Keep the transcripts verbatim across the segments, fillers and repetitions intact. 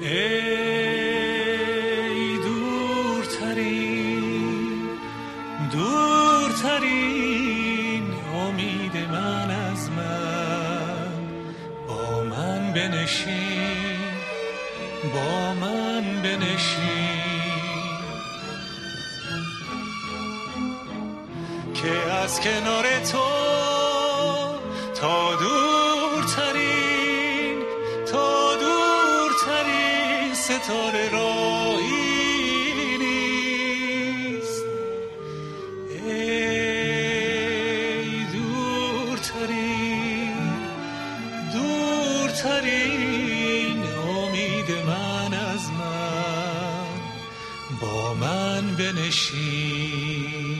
ای دورترین دورترین امید من از من، با من بنشین با من بنشین که از کنار تو تا دورترین تا دورترین ستاره راهی نیست. ای دورترین دورترین امید من از من، با من بنشین.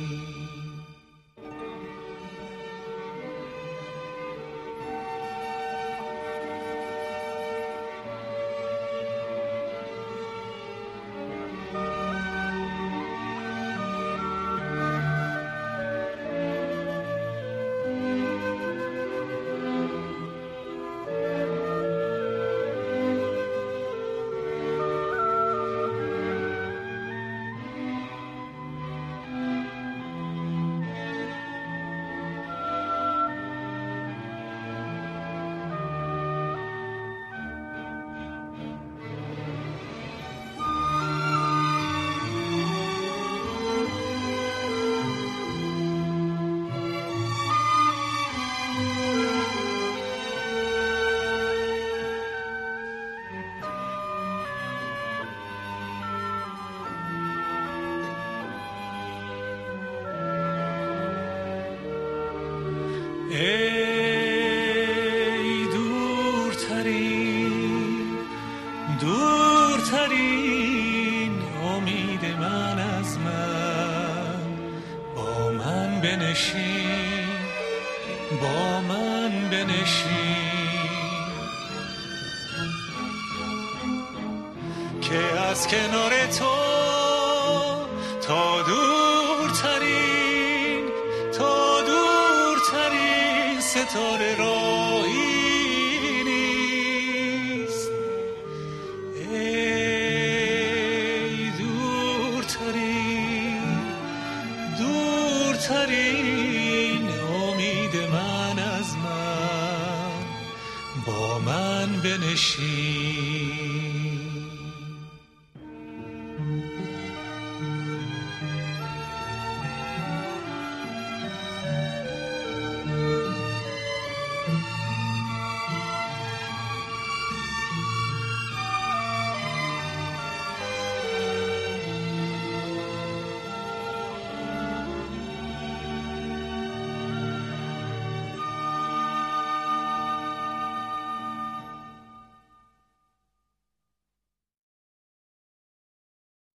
ای دورترین دورترین امید من از من، با من بنشین با من بنشین که از کنار تو تا دور